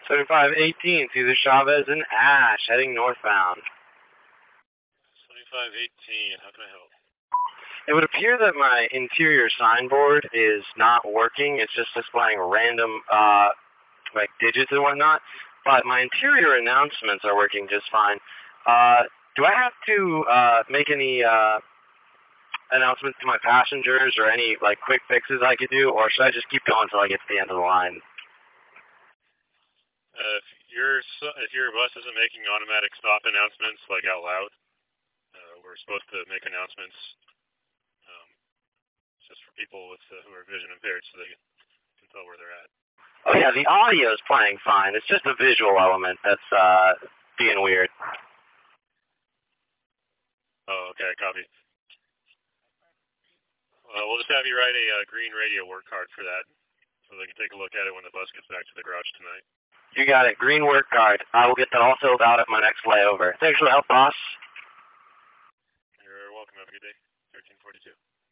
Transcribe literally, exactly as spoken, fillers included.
seventy-five eighteen, Cesar Chavez and Ash, heading northbound. seventy-five eighteen, how can I help? It would appear that my interior signboard is not working. It's just displaying random, uh, like, digits and whatnot. But my interior announcements are working just fine. Uh, do I have to uh, make any uh, announcements to my passengers or any, like, quick fixes I could do? Or should I just keep going until I get to the end of the line? Uh, if, your, if your bus isn't making automatic stop announcements, like, out loud, uh, we're supposed to make announcements just for people with uh, who are vision impaired, so they can tell where they're at. Oh yeah, the audio is playing fine. It's just the visual element that's uh, being weird. Oh, okay, copy. Uh, we'll just have you write a uh, green radio work card for that, so they can take a look at it when the bus gets back to the garage tonight. You got it. Green work card. I will get that all filled out at my next layover. Thanks for the help, boss. You're welcome. Have a good day. thirteen forty-two.